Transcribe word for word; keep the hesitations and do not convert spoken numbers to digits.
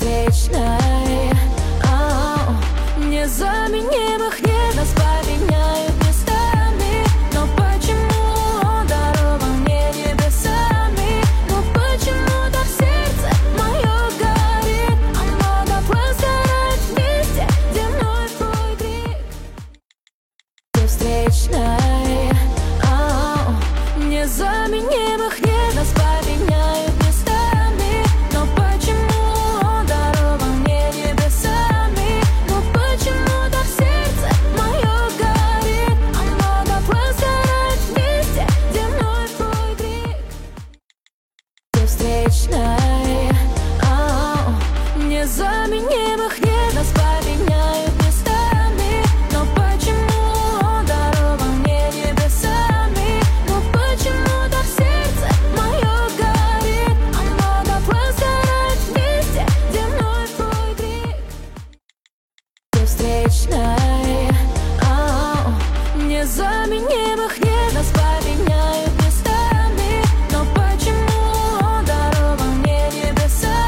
встречной. Ау, незаменимых нет, нас поменяют местами. Но почему он дарован мне небесами? Но почему-то в сердце мое горит, а много глаз горят вместе, где мной твой крик. Ты встречной. Ау, незаменимых нет, нас поменяют местами. Но почему он дарован мне небесами? Но почему-то в сердце мое горит, а много глаз горят вместе, где мной твой крик. Ты встречной. Ау, незаменимых нет, нас поменяют местами. Но почему он дарован мне небесами? Но почему-то в сердце мое горит, а много глаз горят вместе, где мной твой крик. Ты встречной. Ау, незаменимых нет.